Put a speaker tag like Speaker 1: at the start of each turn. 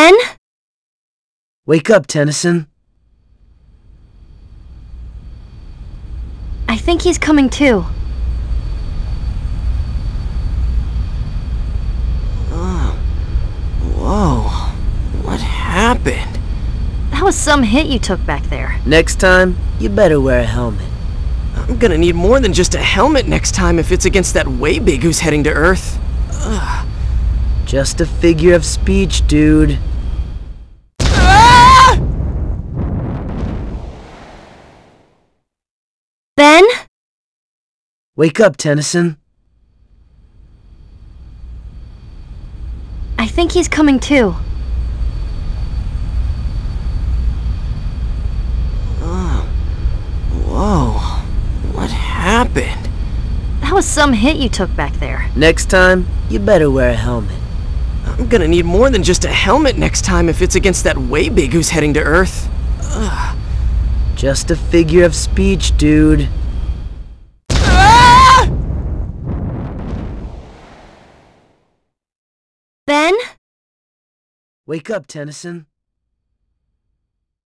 Speaker 1: Ben?
Speaker 2: Wake up, Tennyson.
Speaker 1: I think he's coming too.
Speaker 3: Oh. Whoa. What happened?
Speaker 1: That was some hit you took back there.
Speaker 2: Next time, you better wear a helmet.
Speaker 3: I'm gonna need more than just a helmet next time if it's against that Waybig who's heading to Earth. Ugh.
Speaker 2: Just a figure of speech, dude.
Speaker 3: Ah!
Speaker 1: Ben?
Speaker 2: Wake up, Tennyson.
Speaker 1: I think he's coming too.
Speaker 3: Oh. Whoa. What happened?
Speaker 1: That was some hit you took back there.
Speaker 2: Next time, you better wear a helmet.
Speaker 3: I'm gonna need more than just a helmet next time if it's against that Waybig who's heading to Earth. Ugh.
Speaker 2: Just a figure of speech, dude.
Speaker 3: Ah!
Speaker 1: Ben?
Speaker 2: Wake up, Tennyson.